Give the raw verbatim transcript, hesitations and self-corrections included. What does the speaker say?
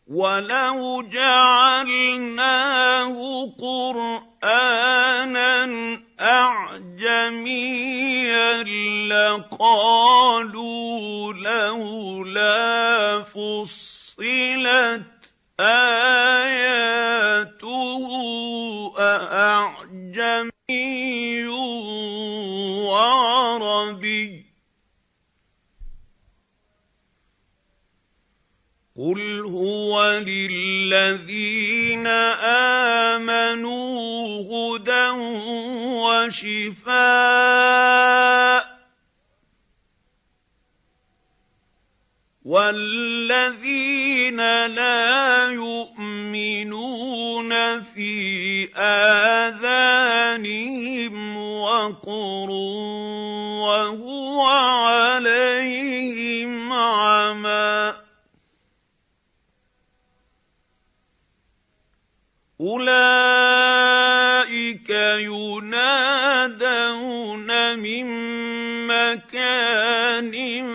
وَلَوْ جَعَلْنَاهُ قُرْآنًا أَعْجَمِيًّا لَّقَالُوا لَوْلَا فُصِّلَتْ آيَاتُهُ أَأَعْجَمِيٌّ وَعَرَبِيٌّ ۗ قُلْ هُوَ لِلَّذِينَ آمَنُوا هُدًى وَشِفَاءٌ ۖ وَالَّذِينَ لَا يُؤْمِنُونَ فِي آذَانِهِمْ وَقْرٌ وَهُوَ عَلَيْهِمْ عَمًى ۚ أُولَٰئِكَ يُنَادَوْنَ مِن مَّكَانٍ